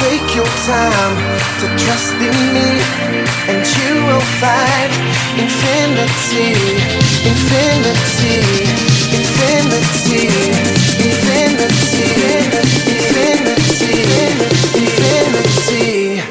take your time to trust in me, and you will find infinity, infinity, infinity, infinity, infinity, infinity.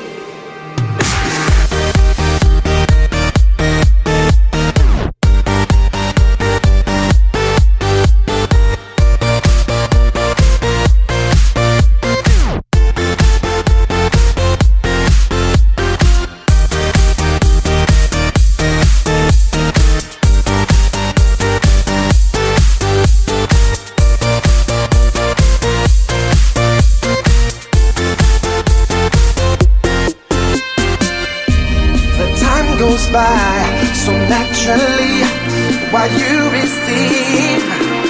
Goes by so naturally while you receive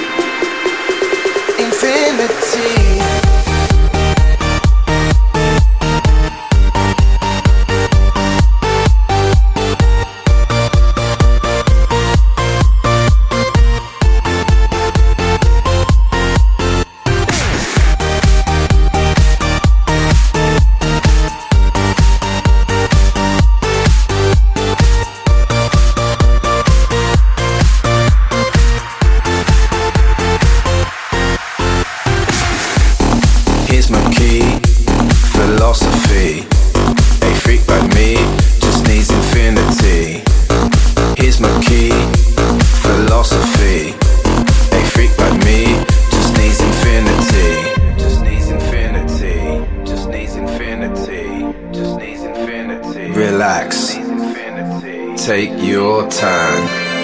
infinity. Here's my key, philosophy. A freak like me just needs infinity. Here's my key, philosophy. A freak like me just needs infinity. Just needs infinity. Just needs infinity. Just needs infinity. Relax. Take your time.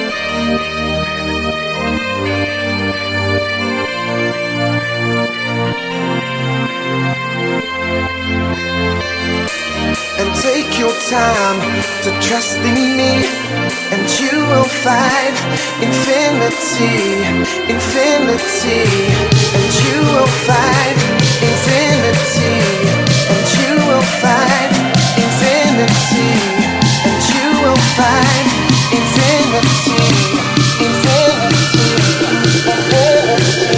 And take your time to trust in me, and you will find infinity, infinity, and you will find infinity, and you will find infinity, and you will find infinity, infinity, infinity.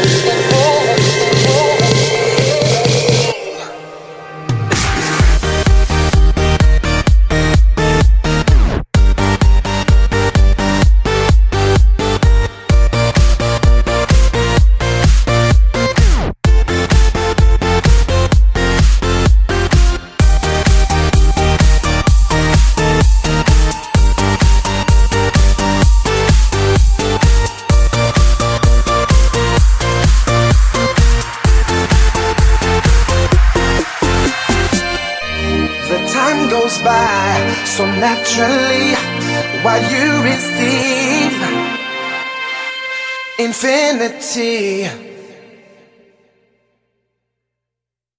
Time goes by so naturally while you receive infinity.